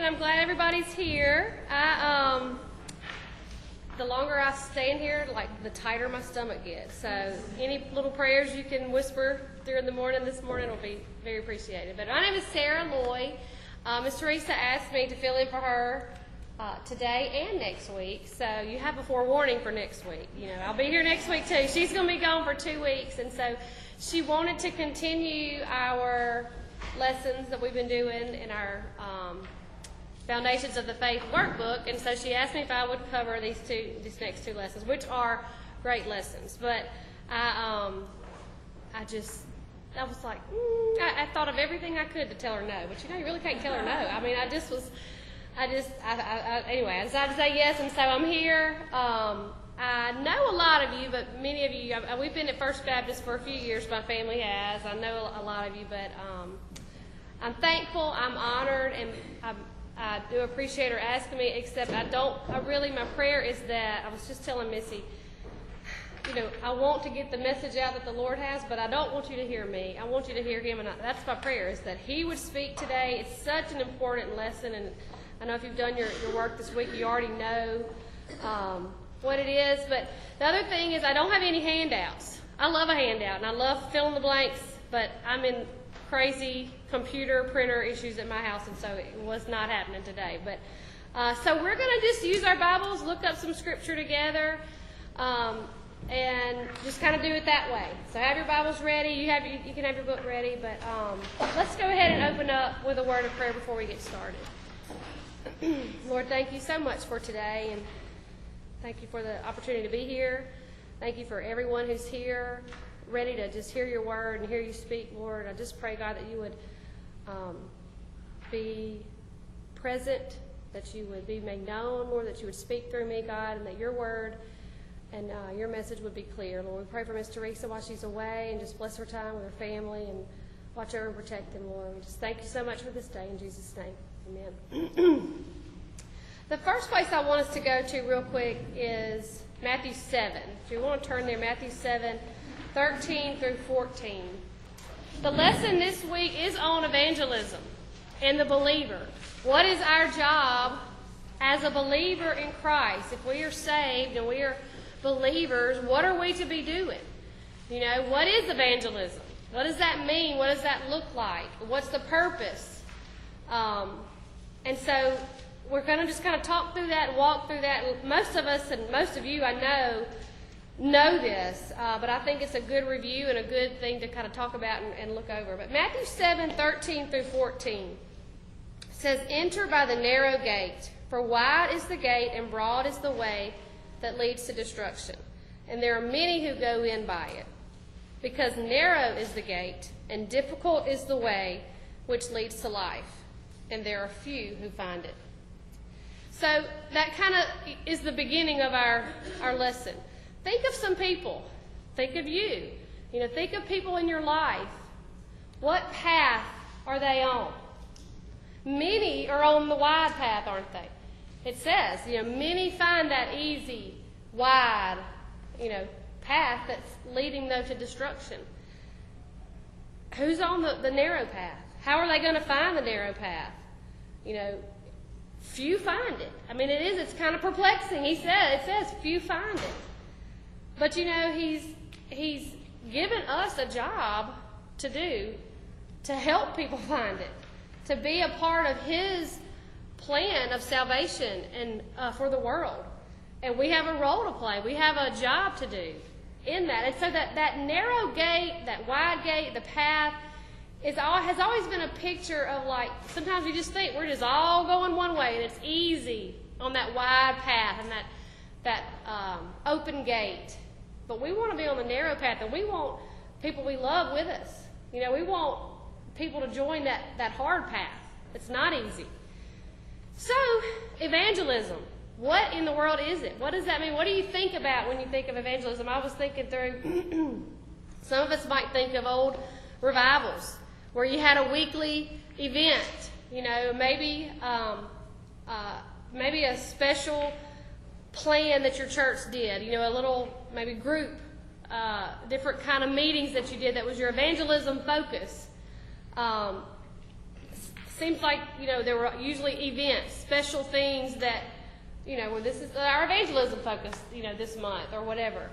I'm glad everybody's here. The longer I stand here, the tighter my stomach gets. So any little prayers you can whisper during the morning this morning will be very appreciated. But my name is Sarah Loy. Miss Teresa asked me to fill in for her today and next week. So you have a forewarning for next week. I'll be here next week too. She's going to be gone for 2 weeks, and so she wanted to continue our lessons that we've been doing in our Foundations of the Faith workbook, and so she asked me if I would cover these next two lessons, which are great lessons. But I was like, I thought of everything I could to tell her no, but you really can't tell her no. I mean, anyway, I decided to say yes, and so I'm here. I know a lot of you, but many of you, we've been at First Baptist for a few years, my family has. I know a lot of you, but I'm thankful, I'm honored, and I do appreciate her asking me, except my prayer is that, I was just telling Missy, I want to get the message out that the Lord has, but I don't want you to hear me. I want you to hear Him, and that's my prayer, is that He would speak today. It's such an important lesson, and I know if you've done your work this week, you already know what it is. But the other thing is I don't have any handouts. I love a handout, and I love filling the blanks, but I'm in crazy computer printer issues at my house, and so it was not happening today. But so we're going to just use our Bibles, look up some scripture together, and just kind of do it that way. So have your Bibles ready. You can have your book ready, but let's go ahead and open up with a word of prayer before we get started. Lord, thank you so much for today, and thank you for the opportunity to be here. Thank you for everyone who's here, ready to just hear your word and hear you speak, Lord. I just pray, God, that you would be present, that you would be made known, Lord, that you would speak through me, God, and that your word and your message would be clear. Lord, we pray for Miss Teresa while she's away, and just bless her time with her family and watch over and protect them, Lord. We just thank you so much for this day. In Jesus' name, amen. The first place I want us to go to real quick is Matthew 7. If you want to turn there, Matthew 7, 13 through 14. The lesson this week is on evangelism and the believer. What is our job as a believer in Christ? If we are saved and we are believers, what are we to be doing? What is evangelism? What does that mean? What does that look like? What's the purpose? And so we're going to just kind of talk through that and walk through that. Most of us and most of you, I know this, but I think it's a good review and a good thing to kind of talk about and look over. But Matthew 7, 13 through 14 says, "Enter by the narrow gate, for wide is the gate and broad is the way that leads to destruction, and there are many who go in by it. Because narrow is the gate and difficult is the way which leads to life, and there are few who find it." So that kind of is the beginning of our lesson. Think of some people. Think of you. Think of people in your life. What path are they on? Many are on the wide path, aren't they? It says, many find that easy, wide, path that's leading, though, to destruction. Who's on the narrow path? How are they going to find the narrow path? Few find it. I mean, it's kind of perplexing. It says few find it. But, he's given us a job to do to help people find it, to be a part of his plan of salvation and for the world. And we have a role to play. We have a job to do in that. And so that narrow gate, that wide gate, the path, has always been a picture of, sometimes we just think we're just all going one way, and it's easy on that wide path and that open gate. But we want to be on the narrow path, and we want people we love with us. We want people to join that hard path. It's not easy. So, evangelism. What in the world is it? What does that mean? What do you think about when you think of evangelism? I was thinking through, some of us might think of old revivals where you had a weekly event, maybe a special plan that your church did, a little maybe group, different kind of meetings that you did that was your evangelism focus. seems like, there were usually events, special things that, well, this is our evangelism focus, this month or whatever.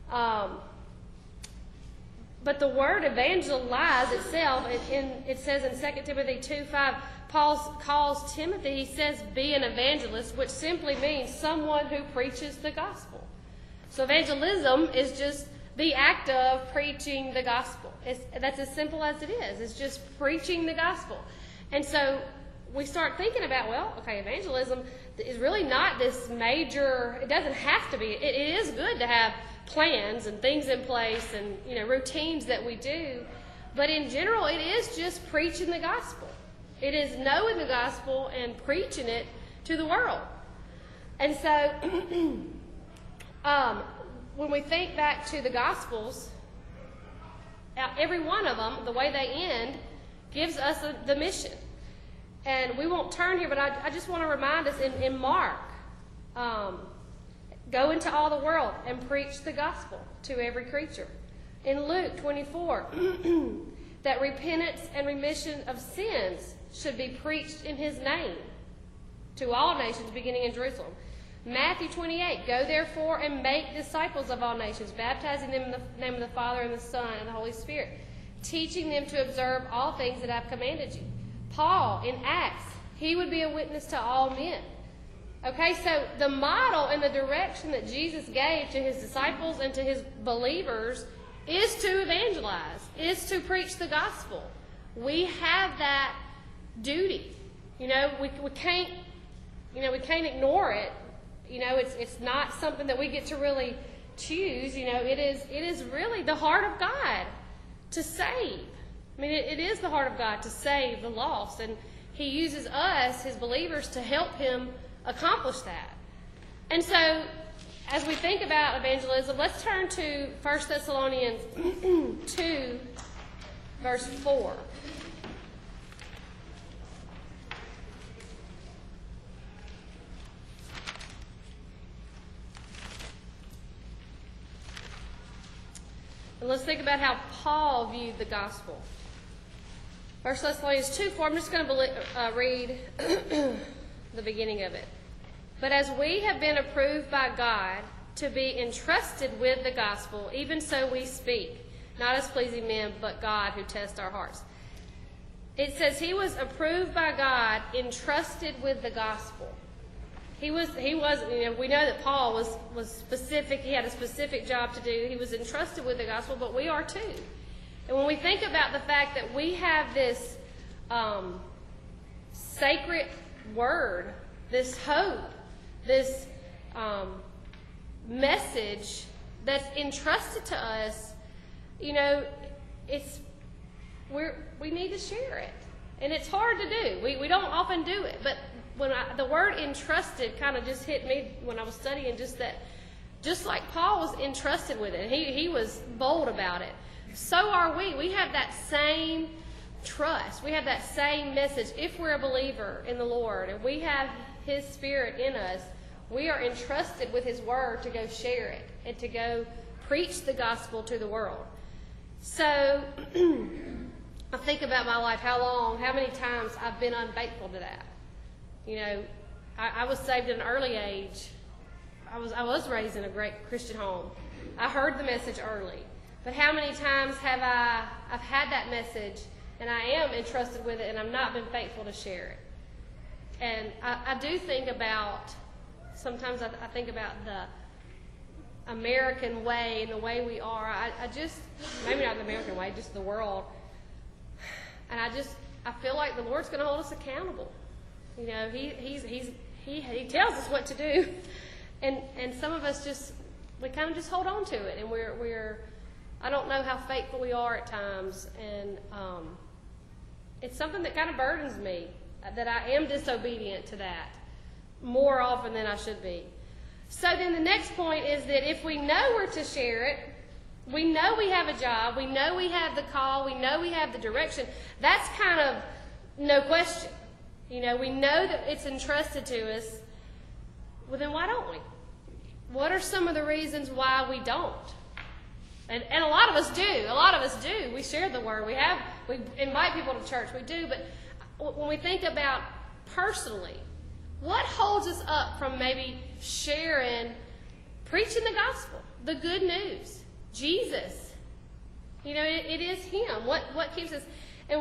But the word evangelize itself, it says in 2 Timothy 2:5, Paul calls Timothy, he says, be an evangelist, which simply means someone who preaches the gospel. So evangelism is just the act of preaching the gospel. That's as simple as it is. It's just preaching the gospel. And so we start thinking about, evangelism is really not this major, it doesn't have to be. It is good to have plans and things in place and, routines that we do. But in general, it is just preaching the gospel. It is knowing the gospel and preaching it to the world. And so when we think back to the Gospels, every one of them, the way they end, gives us the mission. And we won't turn here, but I just want to remind us in Mark, go into all the world and preach the gospel to every creature. In Luke 24, that repentance and remission of sins should be preached in his name to all nations, beginning in Jerusalem. Matthew 28, go therefore and make disciples of all nations, baptizing them in the name of the Father and the Son and the Holy Spirit, teaching them to observe all things that I've commanded you. Paul, in Acts, he would be a witness to all men. Okay, so the model and the direction that Jesus gave to his disciples and to his believers is to evangelize, is to preach the gospel. We have that duty. We can't ignore it. It's not something that we get to really choose. It is really the heart of God to save. It is the heart of God to save the lost, and he uses us, his believers, to help him accomplish that. And so, as we think about evangelism, let's turn to 1 Thessalonians 2, verse 4. And let's think about how Paul viewed the gospel. 1 Thessalonians 2:4, I'm just going to read the beginning of it. But as we have been approved by God to be entrusted with the gospel, even so we speak, not as pleasing men, but God who tests our hearts. It says he was approved by God, entrusted with the gospel. He was. We know that Paul was specific. He had a specific job to do. He was entrusted with the gospel, but we are too. And when we think about the fact that we have this sacred word, this hope, this message that's entrusted to us, we need to share it. And it's hard to do. We don't often do it, but when the word entrusted kind of just hit me when I was studying, just like Paul was entrusted with it. He was bold about it. So are we. We have that same trust. We have that same message. If we're a believer in the Lord and we have his Spirit in us, we are entrusted with his word to go share it and to go preach the gospel to the world. So I think about my life, how many times I've been unfaithful to that. I was saved at an early age. I was raised in a great Christian home. I heard the message early. But how many times have I've had that message and I am entrusted with it and I've not been faithful to share it? And I do think about, sometimes I think about the American way and the way we are. I just, maybe not the American way, just the world. And I feel like the Lord's going to hold us accountable. He tells us what to do, and some of us we kind of just hold on to it, and we're I don't know how faithful we are at times, and it's something that kind of burdens me that I am disobedient to that more often than I should be. So then the next point is that if we know we're to share it, we know we have a job, we know we have the call, we know we have the direction. That's kind of no question. We know that it's entrusted to us. Well, then why don't we? What are some of the reasons why we don't? And a lot of us do. We share the word. We invite people to church. We do. But when we think about personally, what holds us up from maybe sharing, preaching the gospel, the good news, Jesus? You know, it is Him. What keeps us?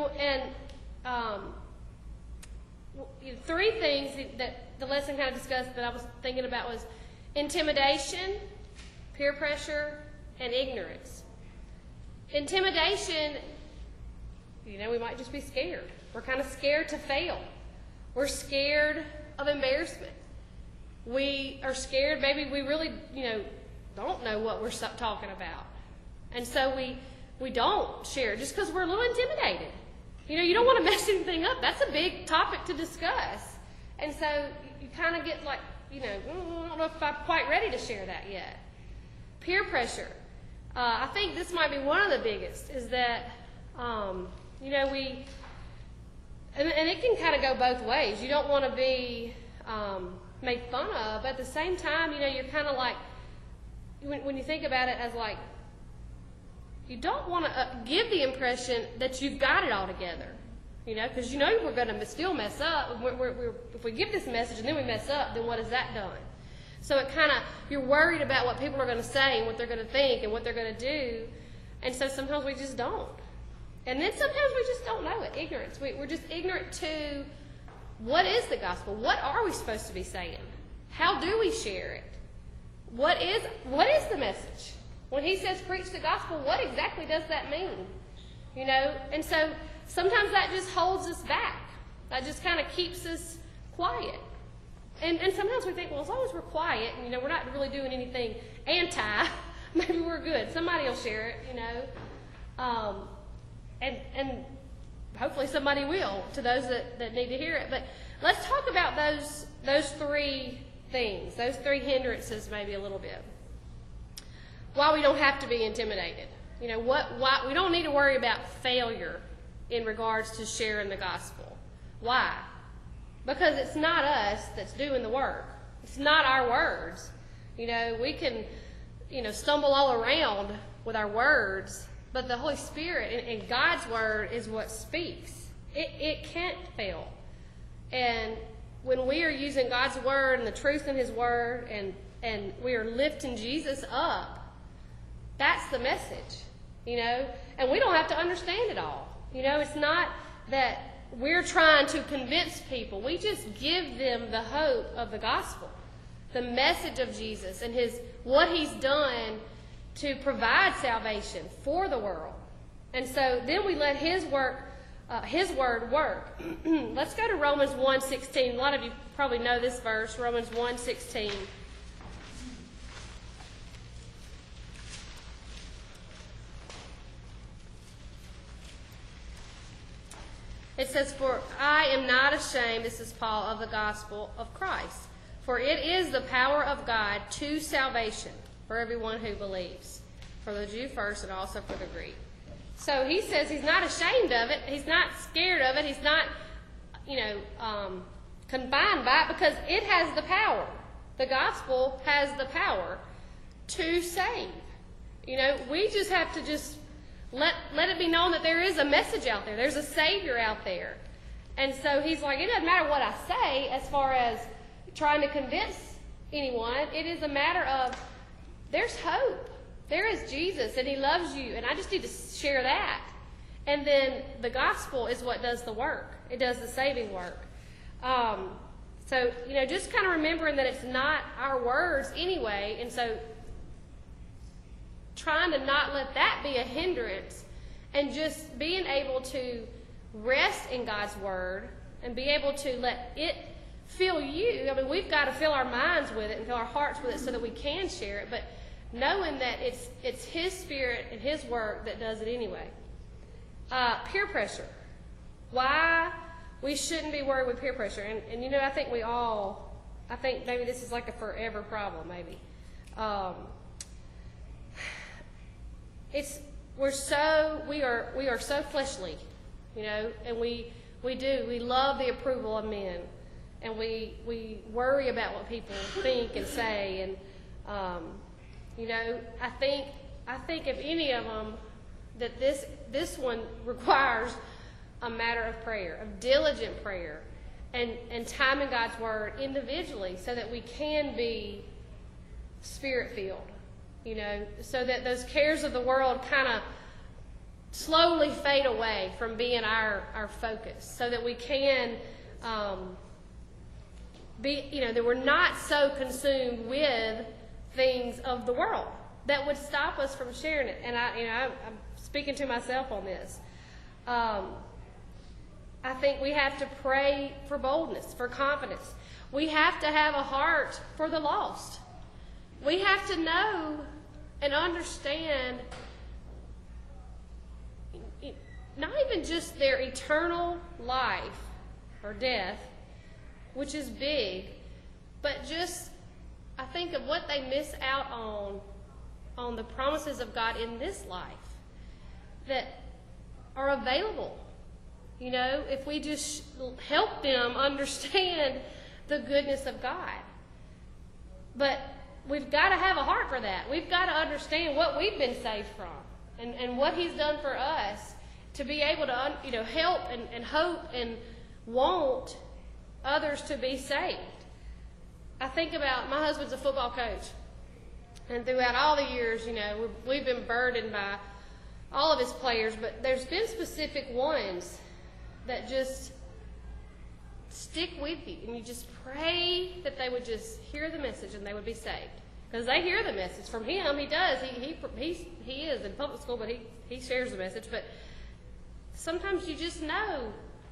Three things that the lesson kind of discussed that I was thinking about was intimidation, peer pressure, and ignorance. Intimidation, you know, we might just be scared. We're kind of scared to fail. We're scared of embarrassment. We are scared, maybe we really, don't know what we're talking about. And so we don't share just because we're a little intimidated. You don't want to mess anything up. That's a big topic to discuss. And so you kind of get like, I don't know if I'm quite ready to share that yet. Peer pressure. I think this might be one of the biggest, is that, we, and it can kind of go both ways. You don't want to be made fun of, but at the same time, you're kind of like, when you think about it as like, you don't want to give the impression that you've got it all together, because we're going to still mess up. If we give this message and then we mess up, then what has that done? So it kind of, you're worried about what people are going to say and what they're going to think and what they're going to do, and so sometimes we just don't. And then sometimes we just don't know it. Ignorance. We're just ignorant to what is the gospel? What are we supposed to be saying? How do we share it? What is the message? When He says preach the gospel, what exactly does that mean? And so sometimes that just holds us back. That just kind of keeps us quiet. And sometimes we think, well, as long as we're quiet, and, we're not really doing anything anti, maybe we're good. Somebody will share it, and hopefully somebody will, to those that need to hear it. But let's talk about those three things, those three hindrances maybe a little bit. Why we don't have to be intimidated. Why we don't need to worry about failure in regards to sharing the gospel. Why? Because it's not us that's doing the work. It's not our words. We can, stumble all around with our words, but the Holy Spirit and God's word is what speaks. It can't fail. And when we are using God's word and the truth in His word and we are lifting Jesus up, that's the message, And we don't have to understand it all. It's not that we're trying to convince people. We just give them the hope of the gospel, the message of Jesus and what He's done to provide salvation for the world. And so then we let His word work. Let's go to Romans 1:16. A lot of you probably know this verse, Romans 1:16. It says, "For I am not ashamed," this is Paul, "of the gospel of Christ. For it is the power of God to salvation for everyone who believes, for the Jew first and also for the Greek." So he says he's not ashamed of it. He's not scared of it. He's not, confined by it, because it has the power. The gospel has the power to save. We just have to let it be known that there is a message out there. There's a Savior out there. And so he's like, it doesn't matter what I say as far as trying to convince anyone. It is a matter of there's hope. There is Jesus, and He loves you, and I just need to share that. And then the gospel is what does the work. It does the saving work. So, just kind of remembering that it's not our words anyway, and so trying to not let that be a hindrance, and just being able to rest in God's word and be able to let it fill you. I mean, we've got to fill our minds with it and fill our hearts with it so that we can share it, but knowing that it's His Spirit and His work that does it anyway. Peer pressure. Why we shouldn't be worried with peer pressure. And I think I think maybe this is like a forever problem, maybe. We are so fleshly, and we love the approval of men, and we worry about what people think and say, and I think if any of them, that this one requires a matter of prayer, of diligent prayer, and time in God's Word individually so that we can be Spirit-filled, so that those cares of the world kind of slowly fade away from being our focus, so that we can that we're not so consumed with things of the world that would stop us from sharing it. And I'm speaking to myself on this. I think we have to pray for boldness, for confidence. We have to have a heart for the lost. We have to know and understand not even just their eternal life or death, which is big, but just I think of what they miss out on the promises of God in this life that are available. If we just help them understand the goodness of God. But we've got to have a heart for that. We've got to understand what we've been saved from and what He's done for us to be able to help and hope and want others to be saved. I think about my husband's a football coach. And throughout all the years, we've been burdened by all of his players, but there's been specific ones that just stick with you, and you just pray that they would just hear the message and they would be saved. Because they hear the message from him. He does. He is in public school, but he shares the message. But sometimes you just know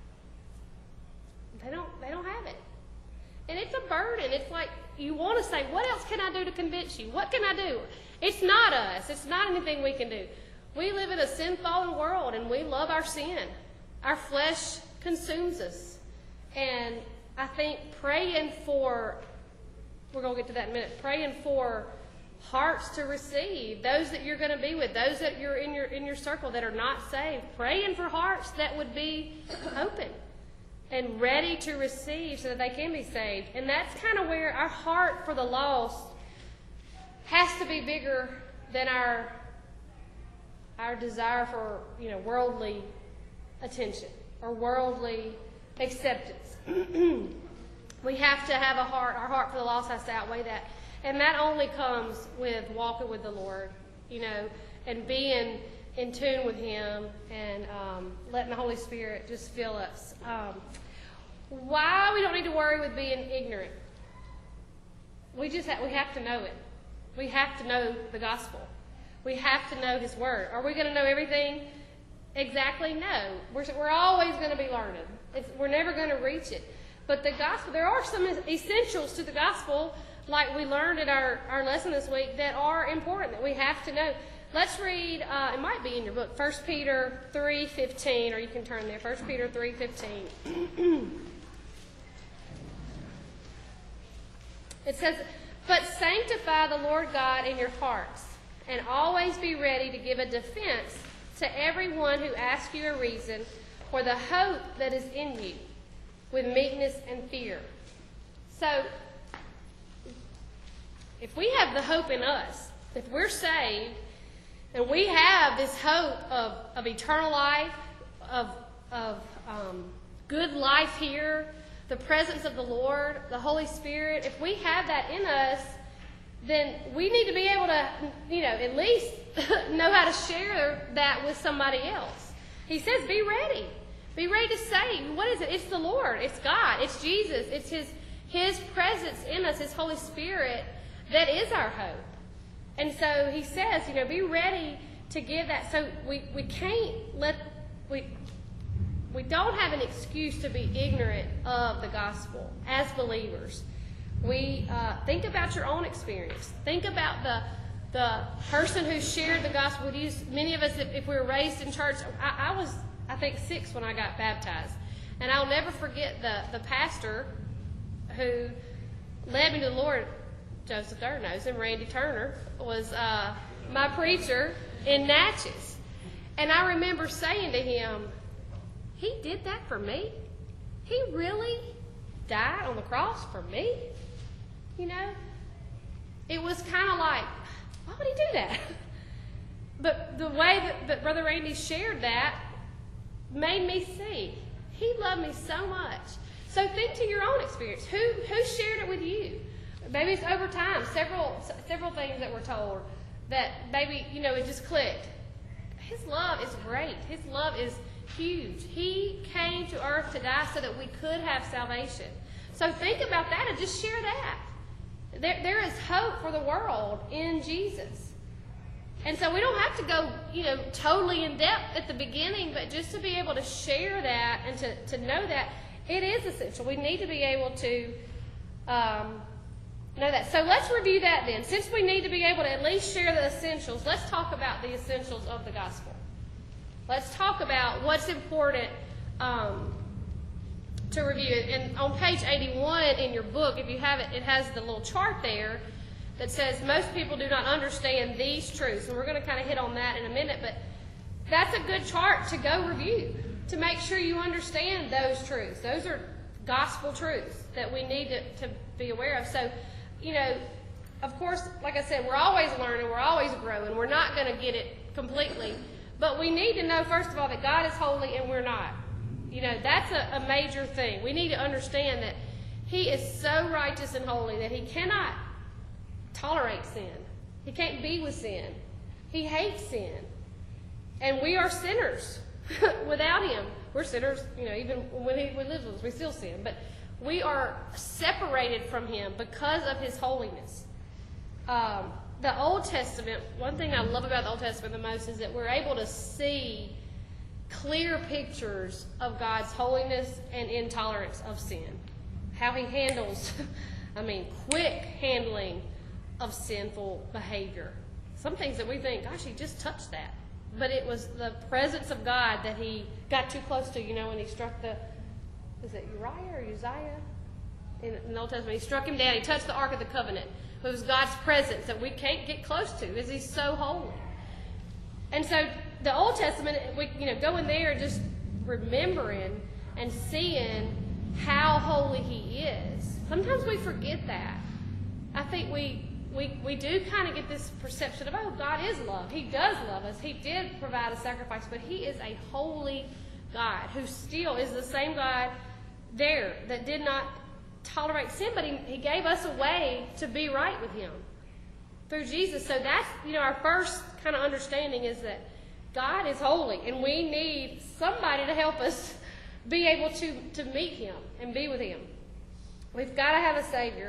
they don't have it. And it's a burden. It's like you want to say, what else can I do to convince you? What can I do? It's not us. It's not anything we can do. We live in a sin-fallen world, and we love our sin. Our flesh consumes us. And I think praying for, we're going to get to that in a minute, praying for hearts to receive, those that you're going to be with, those that you're in your circle that are not saved, praying for hearts that would be open and ready to receive so that they can be saved. And that's kind of where our heart for the lost has to be bigger than our desire for worldly attention or worldly acceptance. We have to have our heart for the lost has to outweigh that. And that only comes with walking with the Lord, and being in tune with Him and letting the Holy Spirit just fill us. Why we don't need to worry with being ignorant. We have to know it. We have to know the gospel. We have to know His Word. Are we going to know everything exactly? No. We're always going to be learning. We're never going to reach it. But the gospel, there are some essentials to the gospel, like we learned in our lesson this week, that are important, that we have to know. Let's read, it might be in your book, 1 Peter 3:15, or you can turn there, 1 Peter 3:15. It says, "But sanctify the Lord God in your hearts, and always be ready to give a defense to everyone who asks you a reason for the hope that is in you, with meekness and fear." So, if we have the hope in us, if we're saved, and we have this hope of eternal life, of good life here, the presence of the Lord, the Holy Spirit, if we have that in us, then we need to be able to, at least know how to share that with somebody else. He says, be ready. Be ready to say, what is it? It's the Lord. It's God. It's Jesus. It's His presence in us, His Holy Spirit, that is our hope. And so He says, be ready to give that. So we don't have an excuse to be ignorant of the gospel as believers. We think about your own experience. Think about the person who shared the gospel with you. Many of us, if we were raised in church, I was, I think, 6 when I got baptized. And I'll never forget the pastor who led me to the Lord, Joseph Durnos, and Randy Turner was my preacher in Natchez. And I remember saying to him, he did that for me? He really died on the cross for me? It was kind of like, why would he do that? But the way that Brother Randy shared that made me see. He loved me so much. So think to your own experience. Who shared it with you? Maybe it's over time, several things that were told that maybe, it just clicked. His love is great. His love is huge. He came to earth to die so that we could have salvation. So think about that and just share that. There is hope for the world in Jesus. And so we don't have to go, totally in depth at the beginning, but just to be able to share that and to know that, it is essential. We need to be able to know that. So let's review that then. Since we need to be able to at least share the essentials, let's talk about the essentials of the gospel. Let's talk about what's important to review. And on page 81 in your book, if you have it, it has the little chart there that says most people do not understand these truths. And we're going to kind of hit on that in a minute, but that's a good chart to go review, to make sure you understand those truths. Those are gospel truths that we need to be aware of. So, of course, like I said, we're always learning, we're always growing. We're not going to get it completely. But we need to know, first of all, that God is holy and we're not. That's a major thing. We need to understand that He is so righteous and holy that He cannot tolerate sin. He can't be with sin. He hates sin. And we are sinners without Him. We're sinners, even when He lives with us, we still sin. But we are separated from Him because of His holiness. The Old Testament, one thing I love about the Old Testament the most is that we're able to see clear pictures of God's holiness and intolerance of sin. How He handles, quick handling of sinful behavior. Some things that we think, gosh, He just touched that. But it was the presence of God that He got too close to, when He struck is it Uriah or Uzziah? In the Old Testament, He struck him down. He touched the Ark of the Covenant. It was God's presence that we can't get close to because He's so holy. And so the Old Testament, we go in there and just remembering and seeing how holy He is. Sometimes we forget that. I think we do kind of get this perception of, God is love. He does love us. He did provide a sacrifice, but He is a holy God who still is the same God there that did not tolerate sin, but he gave us a way to be right with Him through Jesus. So that's, our first kind of understanding is that God is holy, and we need somebody to help us be able to meet Him and be with Him. We've got to have a Savior.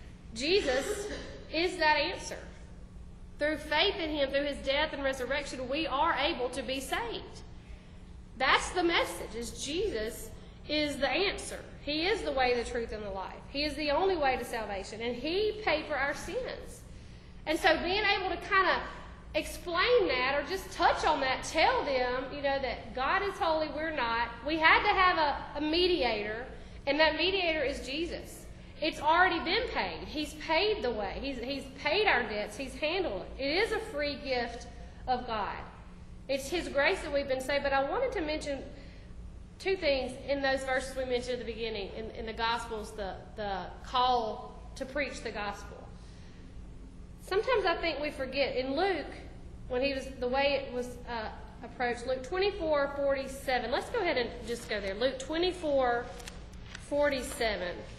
Jesus is that answer. Through faith in Him, through His death and resurrection, we are able to be saved. That's the message, is Jesus is the answer. He is the way, the truth, and the life. He is the only way to salvation, and He paid for our sins. And so being able to kind of explain that or just touch on that, tell them, that God is holy, we're not. We had to have a mediator, and that mediator is Jesus. It's already been paid. He's paid the way. He's paid our debts. He's handled it. It is a free gift of God. It's His grace that we've been saved. But I wanted to mention two things in those verses we mentioned at the beginning, in the Gospels, the call to preach the gospel. Sometimes I think we forget. In Luke, the way it was approached, Luke 24:47. Let's go ahead and just go there. Luke 24:47.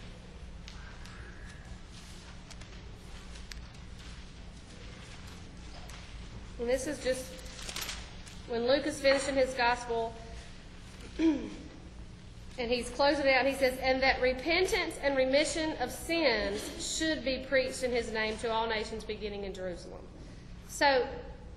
And this is just when Luke is finishing his gospel, and he's closing it out, he says, "And that repentance and remission of sins should be preached in His name to all nations, beginning in Jerusalem." So,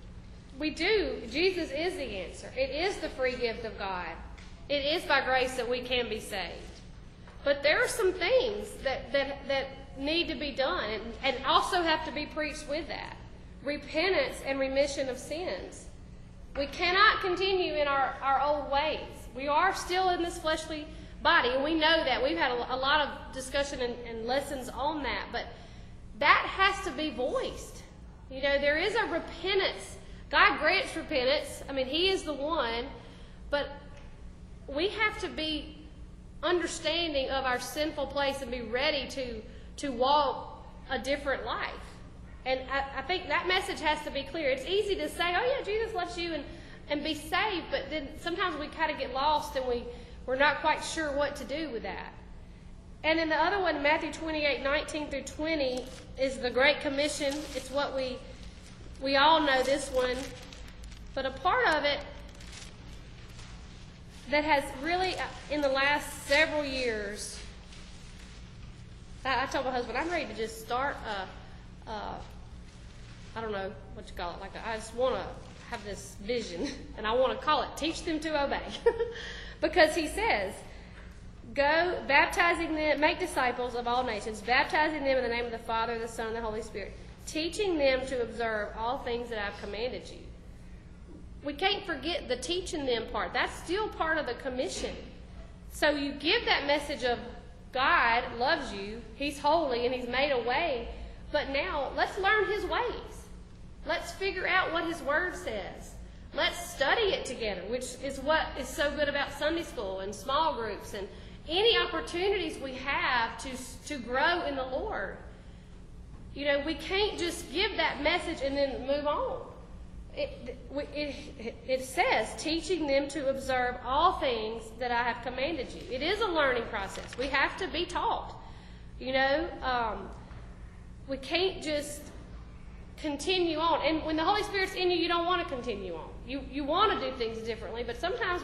Jesus is the answer. It is the free gift of God. It is by grace that we can be saved. But there are some things that need to be done and also have to be preached with that. Repentance and remission of sins. We cannot continue in our old ways. We are still in this fleshly body, and we know that. We've had a lot of discussion and lessons on that, but that has to be voiced. There is a repentance. God grants repentance. He is the one, but we have to be understanding of our sinful place and be ready to walk a different life. And I think that message has to be clear. It's easy to say, oh yeah, Jesus loves you, and be saved, but then sometimes we kind of get lost and we're not quite sure what to do with that. And then the other one, Matthew 28:19 through 20, is the Great Commission. It's what we all know this one. But a part of it that has really, in the last several years, I told my husband, I'm ready to just start I don't know what you call it. I just want to have this vision, and I want to call it Teach Them to Obey. Because he says, go baptizing them, make disciples of all nations, baptizing them in the name of the Father, the Son, and the Holy Spirit, teaching them to observe all things that I've commanded you. We can't forget the teaching them part. That's still part of the commission. So you give that message of God loves you, He's holy, and He's made a way. But now, let's learn His ways. Let's figure out what His Word says. Let's study it together, which is what is so good about Sunday school and small groups and any opportunities we have to grow in the Lord. You know, we can't just give that message and then move on. It says, teaching them to observe all things that I have commanded you. It is a learning process. We have to be taught. You know, we can't just continue on. And when the Holy Spirit's in you, you don't want to continue on. You want to do things differently, but sometimes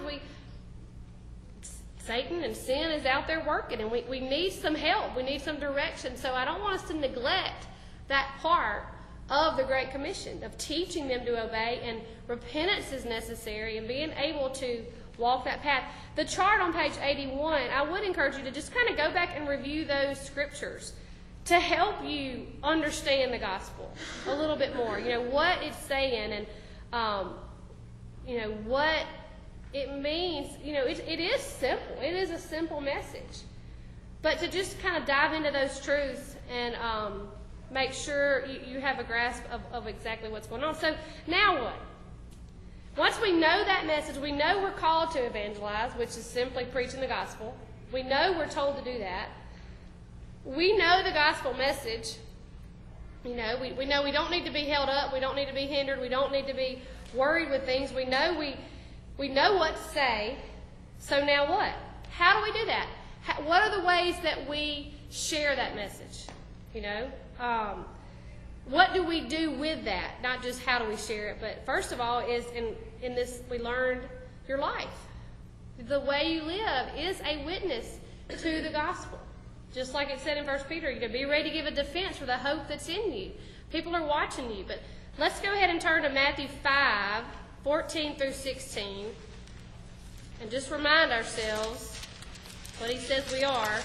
Satan and sin is out there working, and we need some help. We need some direction. So I don't want us to neglect that part of the Great Commission, of teaching them to obey, and repentance is necessary, and being able to walk that path. The chart on page 81, I would encourage you to just kind of go back and review those scriptures to help you understand the gospel a little bit more. You know, what it's saying, and, you know, what it means. You know, it is simple. It is a simple message. But to just kind of dive into those truths and make sure you have a grasp of exactly what's going on. So now what? Once we know that message, we know we're called to evangelize, which is simply preaching the gospel. We know we're told to do that. We know the gospel message. You know, we know we don't need to be held up. We don't need to be hindered. We don't need to be worried with things. We know we know what to say. So now what? How do we do that? What are the ways that we share that message? You know, what do we do with that? Not just how do we share it, but first of all is in this we learned your life. The way you live is a witness to the gospel. Just like it said in 1 Peter, you know, be ready to give a defense for the hope that's in you. People are watching you. But let's go ahead and turn to Matthew 5:14 through 16, and just remind ourselves what he says we are.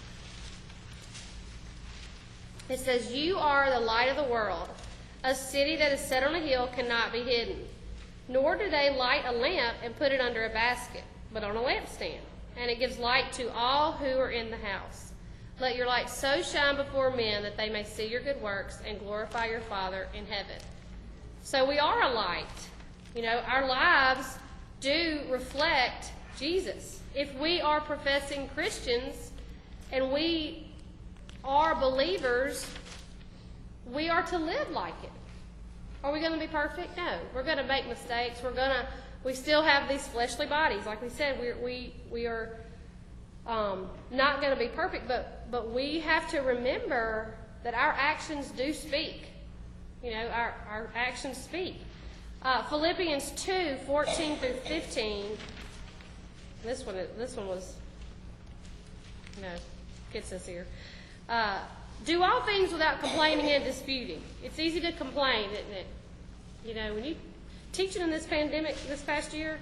It says, you are the light of the world. A city that is set on a hill cannot be hidden. Nor do they light a lamp and put it under a basket, but on a lampstand. And it gives light to all who are in the house. Let your light so shine before men that they may see your good works and glorify your Father in heaven. So we are a light. You know, our lives do reflect Jesus. If we are professing Christians and we are believers, we are to live like it. Are we going to be perfect? No. We're going to make mistakes. We still have these fleshly bodies. Like we said, we are not going to be perfect, but we have to remember that our actions do speak. You know, our actions speak. Philippians 2:14 through 15. This one was, you know, gets us here. Do all things without complaining and disputing. It's easy to complain, isn't it? You know, when you teaching in this pandemic this past year,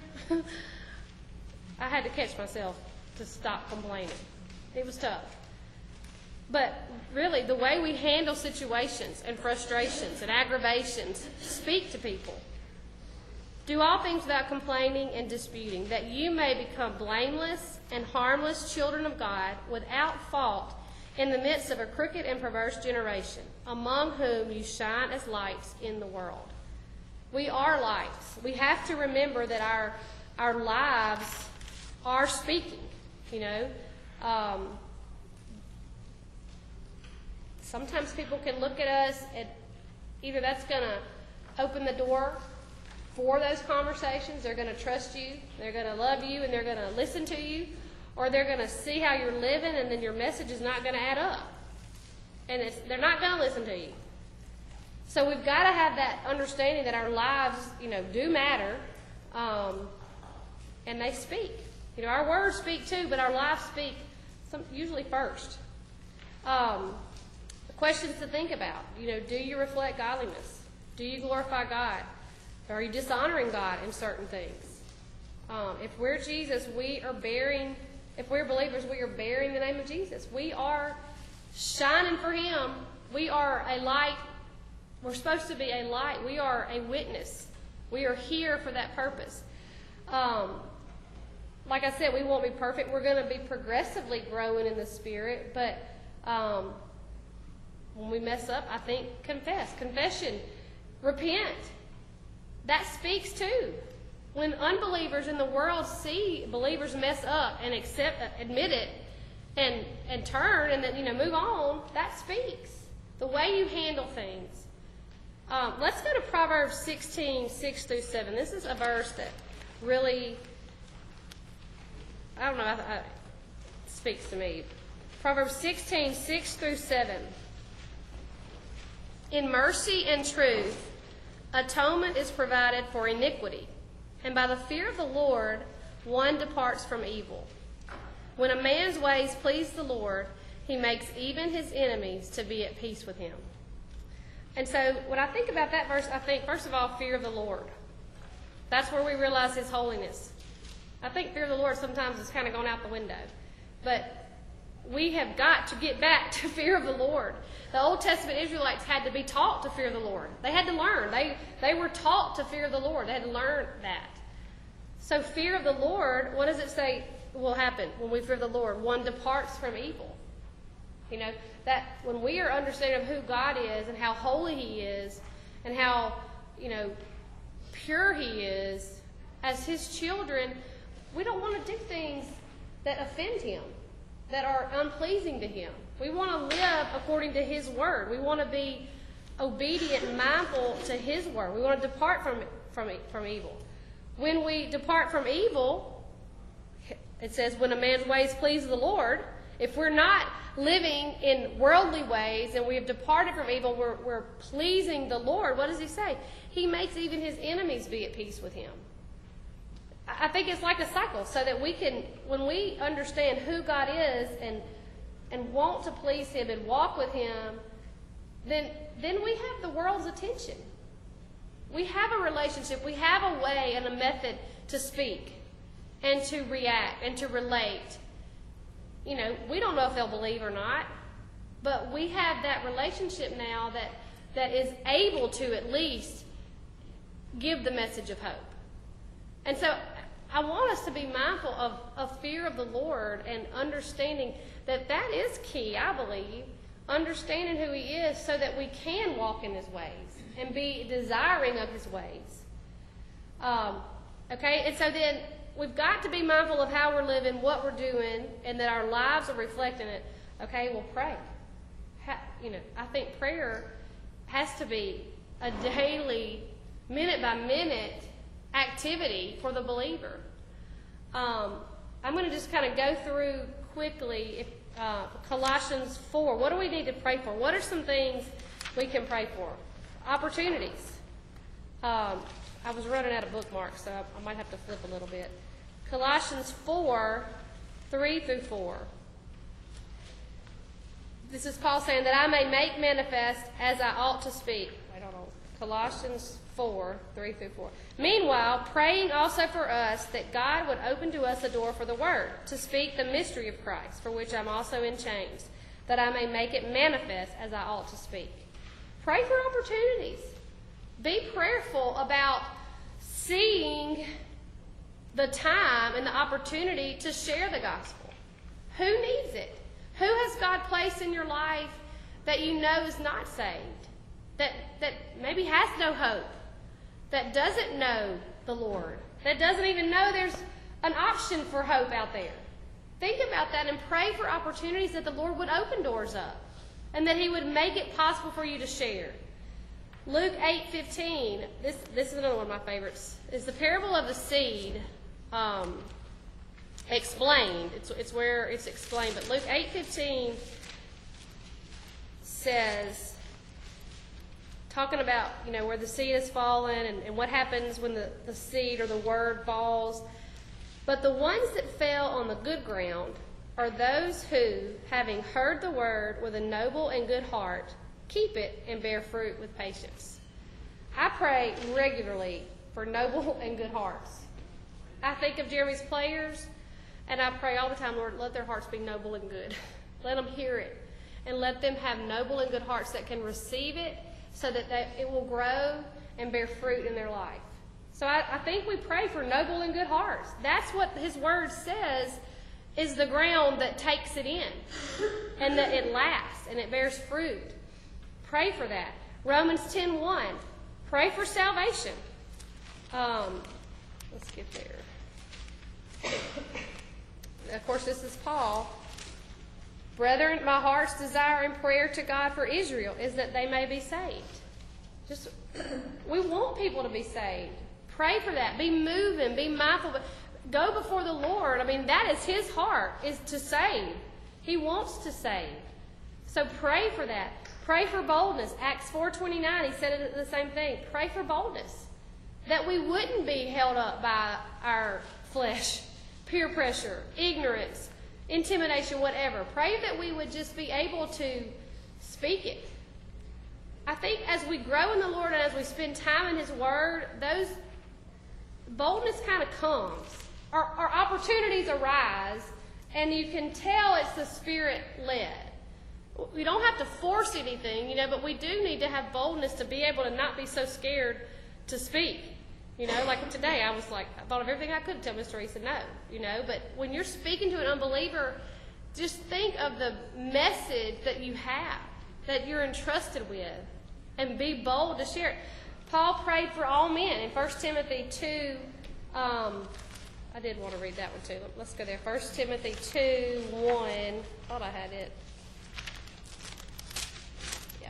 I had to catch myself to stop complaining. It was tough. But really, the way we handle situations and frustrations and aggravations speak to people. Do all things without complaining and disputing, that you may become blameless and harmless children of God, without fault, in the midst of a crooked and perverse generation, among whom you shine as lights in the world. We are lights. We have to remember that our lives are speaking, you know. Sometimes people can look at us, and either that's going to open the door for those conversations. They're going to trust you, they're going to love you, and they're going to listen to you, or they're going to see how you're living, and then your message is not going to add up. And they're not going to listen to you. So we've got to have that understanding that our lives, do matter, and they speak. Our words speak too, but our lives speak usually first. Questions to think about. Do you reflect godliness? Do you glorify God? Are you dishonoring God in certain things? If we're Jesus, if we're believers, we are bearing the name of Jesus. We are shining for Him. We are a light. We're supposed to be a light. We are a witness. We are here for that purpose. Like I said, we won't be perfect. We're going to be progressively growing in the Spirit. But when we mess up, I think confession, repent. That speaks too. When unbelievers in the world see believers mess up and admit it, and turn and then move on, that speaks. The way you handle things. Let's go to Proverbs 16, 6-7. This is a verse that really, speaks to me. Proverbs 16, 6-7. In mercy and truth, atonement is provided for iniquity, and by the fear of the Lord, one departs from evil. When a man's ways please the Lord, He makes even his enemies to be at peace with him. And so when I think about that verse, I think, first of all, fear of the Lord. That's where we realize His holiness. I think fear of the Lord sometimes has kind of gone out the window. But we have got to get back to fear of the Lord. The Old Testament Israelites had to be taught to fear the Lord. They had to learn. They were taught to fear the Lord. They had to learn that. So fear of the Lord, what does it say will happen when we fear the Lord? One departs from evil. That when we are understanding of who God is and how holy He is and how, pure He is, as His children, we don't want to do things that offend Him, that are unpleasing to Him. We want to live according to His word. We want to be obedient and mindful to His word. We want to depart from evil. When we depart from evil, it says, when a man's ways please the Lord, if we're not living in worldly ways and we have departed from evil, we're pleasing the Lord, what does He say? He makes even His enemies be at peace with Him. I think it's like a cycle, so that we can, when we understand who God is and want to please Him and walk with Him, then we have the world's attention. We have a relationship. We have a way and a method to speak and to react and to relate. We don't know if they'll believe or not, but we have that relationship now that is able to at least give the message of hope. And so I want us to be mindful of fear of the Lord and understanding that is key, I believe, understanding who He is so that we can walk in His ways and be desiring of His ways. And so then we've got to be mindful of how we're living, what we're doing, and that our lives are reflecting it. Okay, well, pray. I think prayer has to be a daily, minute-by-minute activity for the believer. I'm going to just kind of go through quickly Colossians 4. What do we need to pray for? What are some things we can pray for? Opportunities. I was running out of bookmarks, so I might have to flip a little bit. Colossians 4, 3-4. This is Paul saying that I may make manifest as I ought to speak. Wait, hold on. Colossians 4, 3-4. Meanwhile, praying also for us that God would open to us a door for the word, to speak the mystery of Christ, for which I'm also in chains, that I may make it manifest as I ought to speak. Pray for opportunities. Be prayerful about seeing the time and the opportunity to share the gospel. Who needs it? Who has God placed in your life that you know is not saved? That maybe has no hope? That doesn't know the Lord? That doesn't even know there's an option for hope out there? Think about that and pray for opportunities that the Lord would open doors up and that He would make it possible for you to share. Luke 8:15, this is another one of my favorites, is the parable of the seed explained. It's where it's explained. But Luke 8:15 says, talking about, where the seed has fallen and what happens when the seed or the word falls. But the ones that fell on the good ground are those who, having heard the word with a noble and good heart, keep it and bear fruit with patience. I pray regularly for noble and good hearts. I think of Jeremy's players, and I pray all the time, Lord, let their hearts be noble and good. Let them hear it, and let them have noble and good hearts that can receive it so that it will grow and bear fruit in their life. So I think we pray for noble and good hearts. That's what his word says is the ground that takes it in, and that it lasts and it bears fruit. Pray for that. Romans 10:1, pray for salvation. Let's get there. Of course, this is Paul. Brethren, my heart's desire and prayer to God for Israel is that they may be saved. We want people to be saved. Pray for that. Be moving. Be mindful. Go before the Lord. I mean, that is his heart, is to save. He wants to save. So pray for that. Pray for boldness. Acts 4:29, he said it the same thing. Pray for boldness. That we wouldn't be held up by our flesh, peer pressure, ignorance, intimidation, whatever. Pray that we would just be able to speak it. I think as we grow in the Lord and as we spend time in his word, those boldness kind of comes. Our opportunities arise, and you can tell it's the Spirit-led. We don't have to force anything, but we do need to have boldness to be able to not be so scared to speak. Like today, I thought of everything I could tell Miss Teresa no, but when you're speaking to an unbeliever, just think of the message that you have, that you're entrusted with, and be bold to share it. Paul prayed for all men in 1 Timothy 2. I did want to read that one too. Let's go there. 1 Timothy 2:1. Thought I had it. Yeah.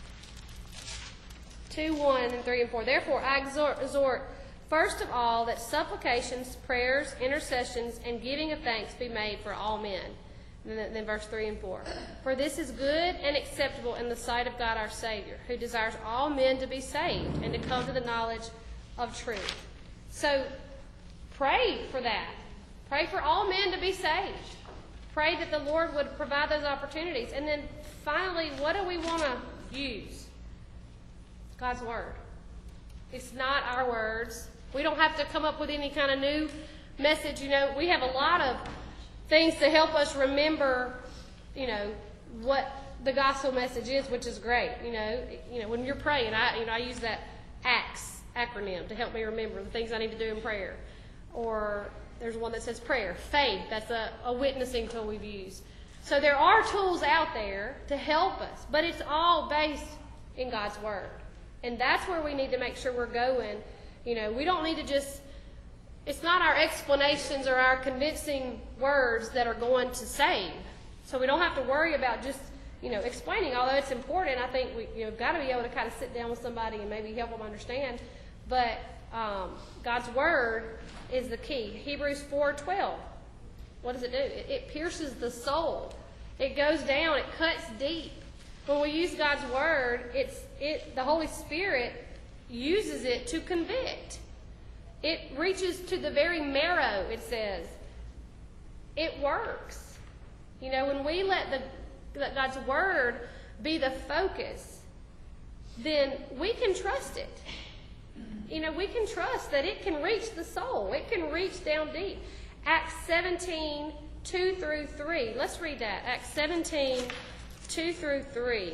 2:1 and 3 and 4. Therefore, I exhort first of all that supplications, prayers, intercessions, and giving of thanks be made for all men. And then verse 3 and 4. For this is good and acceptable in the sight of God our Savior, who desires all men to be saved and to come to the knowledge of truth. So pray for that. Pray for all men to be saved. Pray that the Lord would provide those opportunities. And then finally, what do we want to use? God's Word. It's not our words. We don't have to come up with any kind of new message. We have a lot of things to help us remember, what the gospel message is, which is great. When you're praying, I use that ACTS acronym to help me remember the things I need to do in prayer. Or there's one that says prayer, faith. That's a witnessing tool we've used. So there are tools out there to help us, but it's all based in God's Word. And that's where we need to make sure we're going. We don't need to it's not our explanations or our convincing words that are going to save. So we don't have to worry about just, explaining. Although it's important, I think we've got to be able to kind of sit down with somebody and maybe help them understand. But God's Word is the key. Hebrews 4:12. What does it do? It pierces the soul. It goes down. It cuts deep. When we use God's Word, the Holy Spirit uses it to convict. It reaches to the very marrow, it says. It works. When we let God's Word be the focus, then we can trust it. We can trust that it can reach the soul. It can reach down deep. Acts 17:2 through 3. Let's read that. Acts 17:2 through 3.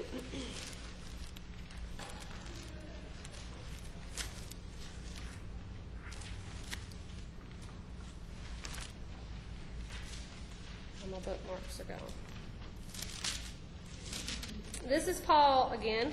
My bookmarks are gone. This is Paul again.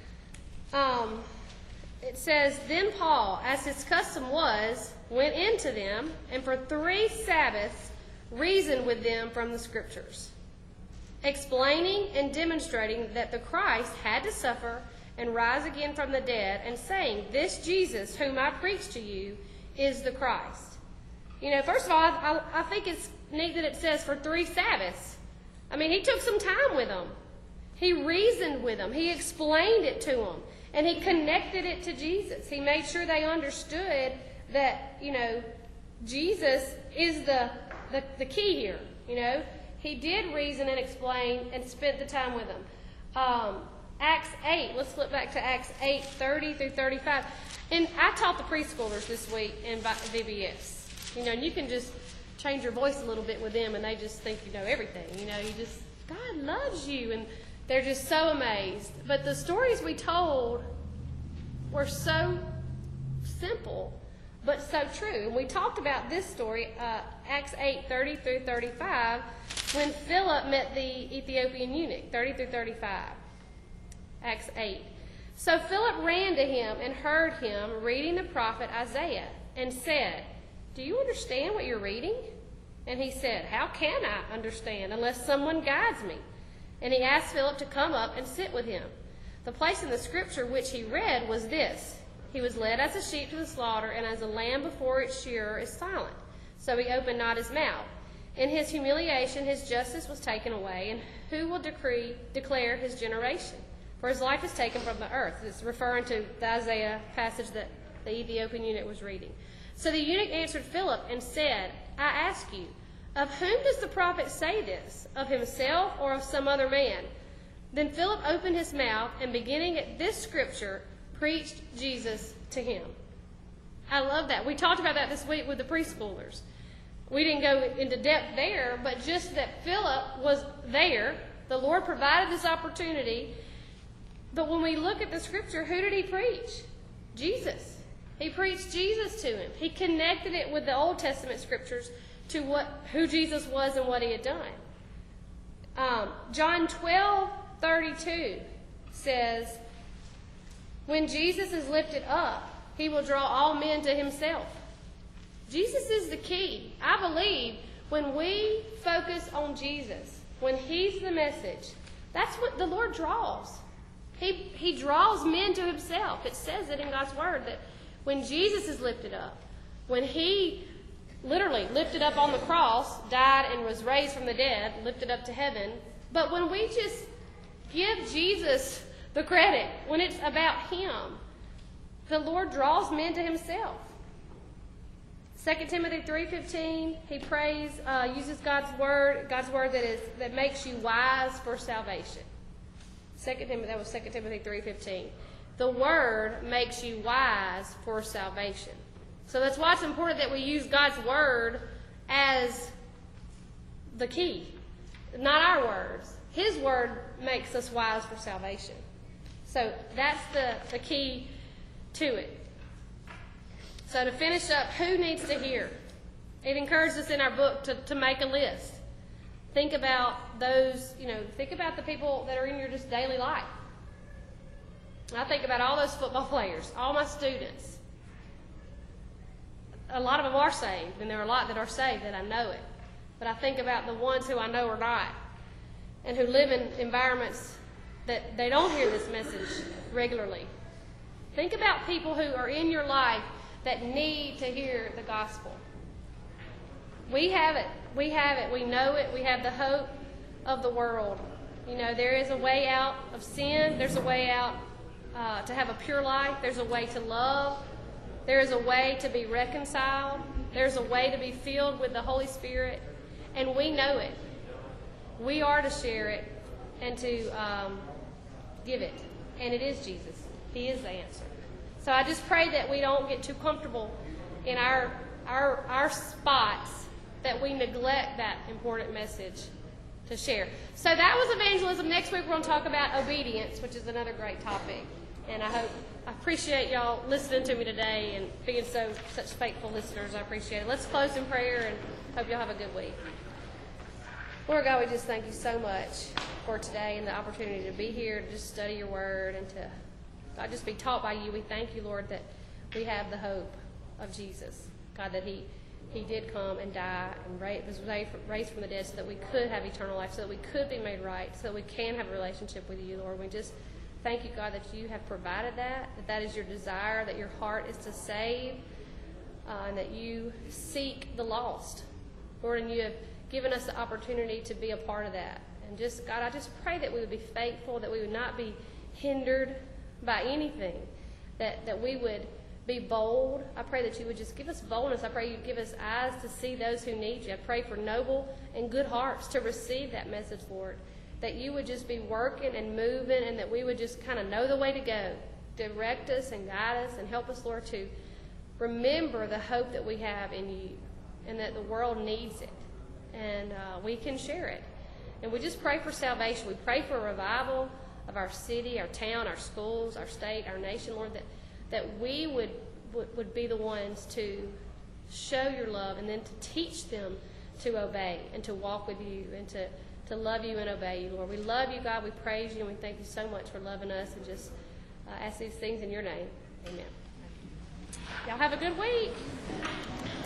It says, Then Paul, as his custom was, went into them, and for 3 Sabbaths reasoned with them from the Scriptures, explaining and demonstrating that the Christ had to suffer and rise again from the dead, and saying, this Jesus whom I preach to you is the Christ. You know, first of all, I think it's neat that it says for 3 Sabbaths. I mean, he took some time with them. He reasoned with them. He explained it to them. And he connected it to Jesus. He made sure they understood that, you know, Jesus is the key here. You know, he did reason and explain and spent the time with them. Acts 8, let's flip back to Acts 8, 30 through 35. And I taught the preschoolers this week in VBS. You know, and you can just change your voice a little bit with them and they just think you know everything. You know, God loves you, and they're just so amazed. But the stories we told were so simple, but so true. And we talked about this story, Acts 8, 30 through 35, when Philip met the Ethiopian eunuch, 30 through 35. Acts 8. So Philip ran to him and heard him reading the prophet Isaiah and said, do you understand what you're reading? And he said, how can I understand unless someone guides me? And he asked Philip to come up and sit with him. The place in the scripture which he read was this: he was led as a sheep to the slaughter, and as a lamb before its shearer is silent, so he opened not his mouth. In his humiliation his justice was taken away, and who will declare his generation? For his life is taken from the earth. It's referring to the Isaiah passage that the Ethiopian eunuch was reading. So the eunuch answered Philip and said, I ask you, of whom does the prophet say this? Of himself or of some other man? Then Philip opened his mouth and, beginning at this scripture, preached Jesus to him. I love that. We talked about that this week with the preschoolers. We didn't go into depth there, but just that Philip was there. The Lord provided this opportunity. But when we look at the scripture, who did he preach? Jesus. He preached Jesus to him. He connected it with the Old Testament scriptures to who Jesus was and what he had done. John 12:32 says, when Jesus is lifted up, he will draw all men to himself. Jesus is the key. I believe when we focus on Jesus, when he's the message, that's what the Lord draws. He draws men to himself. It says it in God's word that when Jesus is lifted up, when he literally lifted up on the cross, died and was raised from the dead, lifted up to heaven, but when we just give Jesus the credit, when it's about him, the Lord draws men to himself. 2 Timothy 3:15, he prays, uses God's word that makes you wise for salvation. That was 2 Timothy 3:15. The word makes you wise for salvation. So that's why it's important that we use God's word as the key, not our words. His word makes us wise for salvation. So that's the key to it. So to finish up, who needs to hear? It encourages us in our book to make a list. Think about those, think about the people that are in your just daily life. I think about all those football players, all my students. A lot of them are saved, and there are a lot that are saved that I know it. But I think about the ones who I know are not, and who live in environments that they don't hear this message regularly. Think about people who are in your life that need to hear the gospel. We have it. We have it. We know it. We have the hope of the world. There is a way out of sin. There's a way out to have a pure life. There's a way to love. There is a way to be reconciled. There's a way to be filled with the Holy Spirit. And we know it. We are to share it and to give it. And it is Jesus. He is the answer. So I just pray that we don't get too comfortable in our spots, that we neglect that important message to share. So that was evangelism. Next week we're going to talk about obedience, which is another great topic. And I appreciate y'all listening to me today and being such faithful listeners. I appreciate it. Let's close in prayer and hope y'all have a good week. Lord God, we just thank you so much for today and the opportunity to be here, to just study your word and to God, just be taught by you. We thank you, Lord, that we have the hope of Jesus. God, that he did come and die and was raised from the dead so that we could have eternal life, so that we could be made right, so that we can have a relationship with you, Lord. We just thank you, God, that you have provided that is your desire, that your heart is to save, and that you seek the lost. Lord, and you have given us the opportunity to be a part of that. And just, God, I just pray that we would be faithful, that we would not be hindered by anything, that we would be bold. I pray that you would just give us boldness. I pray you'd give us eyes to see those who need you. I pray for noble and good hearts to receive that message, Lord, that you would just be working and moving, and that we would just kind of know the way to go. Direct us and guide us and help us, Lord, to remember the hope that we have in you, and that the world needs it, and we can share it. And we just pray for salvation. We pray for a revival of our city, our town, our schools, our state, our nation, Lord, that we would be the ones to show your love, and then to teach them to obey and to walk with you and to love you and obey you, Lord. We love you, God. We praise you, and we thank you so much for loving us, and just ask these things in your name. Amen. Y'all have a good week.